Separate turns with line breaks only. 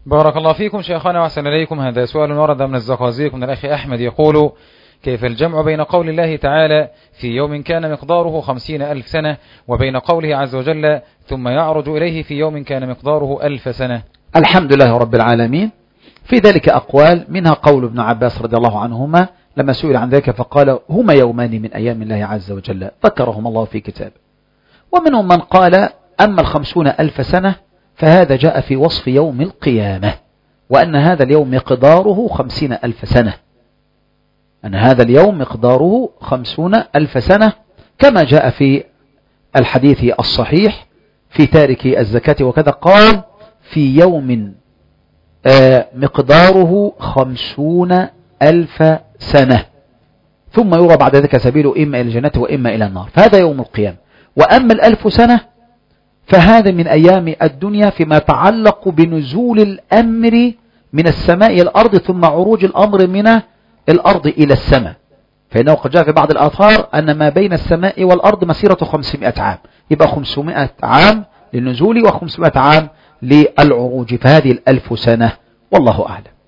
بارك الله فيكم شيخنا وأحسن إليكم. هذا سؤال ورد من الزقازيق من الأخ أحمد يقول: كيف الجمع بين قول الله تعالى في يوم كان مقداره 50,000 سنة وبين قوله عز وجل ثم يعرج إليه في يوم كان مقداره 1000 سنة؟
الحمد لله رب العالمين. في ذلك أقوال، منها قول ابن عباس رضي الله عنهما لما سئل عن ذلك فقال: هما يومان من أيام الله عز وجل ذكرهم الله في كتاب. ومنهم من قال: أما 50,000 سنة فهذا جاء في وصف يوم القيامة، وأن هذا اليوم مقداره 50,000 سنة، أن هذا اليوم مقداره 50,000 سنة، كما جاء في الحديث الصحيح في تارك الزكاة وكذا، قال: في يوم مقداره 50,000 سنة ثم يرى بعد ذلك سبيله إما إلى الجنة وإما إلى النار، فهذا يوم القيامة. وأما 1000 سنة فهذا من أيام الدنيا فيما يتعلق بنزول الأمر من السماء إلى الأرض ثم عروج الأمر من الأرض إلى السماء، فإنه قد جاء في بعض الآثار أن ما بين السماء والأرض مسيرة 500 عام، يبقى 500 عام للنزول و500 عام للعروج، فهذه 1000 سنة، والله أعلم.